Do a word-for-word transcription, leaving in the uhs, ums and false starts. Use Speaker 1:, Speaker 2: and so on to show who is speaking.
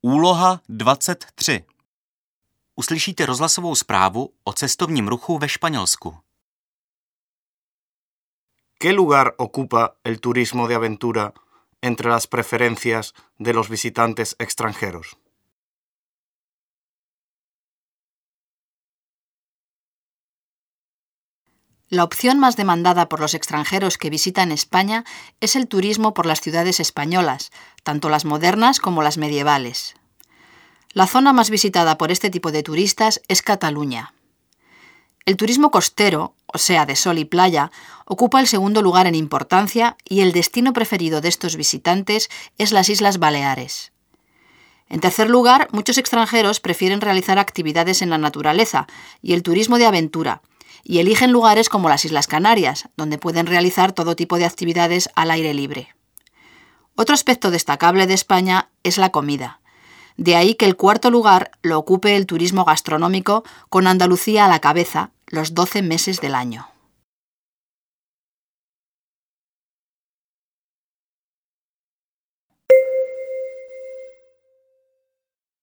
Speaker 1: Úloha dvacet tři. Uslyšíte rozhlasovou zprávu o cestovním ruchu ve Španělsku.
Speaker 2: ¿Qué lugar ocupa el turismo de aventura entre las preferencias de los visitantes extranjeros?
Speaker 3: La opción más demandada por los extranjeros que visitan España es el turismo por las ciudades españolas, tanto las modernas como las medievales. La zona más visitada por este tipo de turistas es Cataluña. El turismo costero, o sea, de sol y playa, ocupa el segundo lugar en importancia y el destino preferido de estos visitantes es las Islas Baleares. En tercer lugar, muchos extranjeros prefieren realizar actividades en la naturaleza y el turismo de aventura, y eligen lugares como las Islas Canarias, donde pueden realizar todo tipo de actividades al aire libre. Otro aspecto destacable de España es la comida. De ahí que el cuarto lugar lo ocupe el turismo gastronómico, con Andalucía a la cabeza los doce meses del año.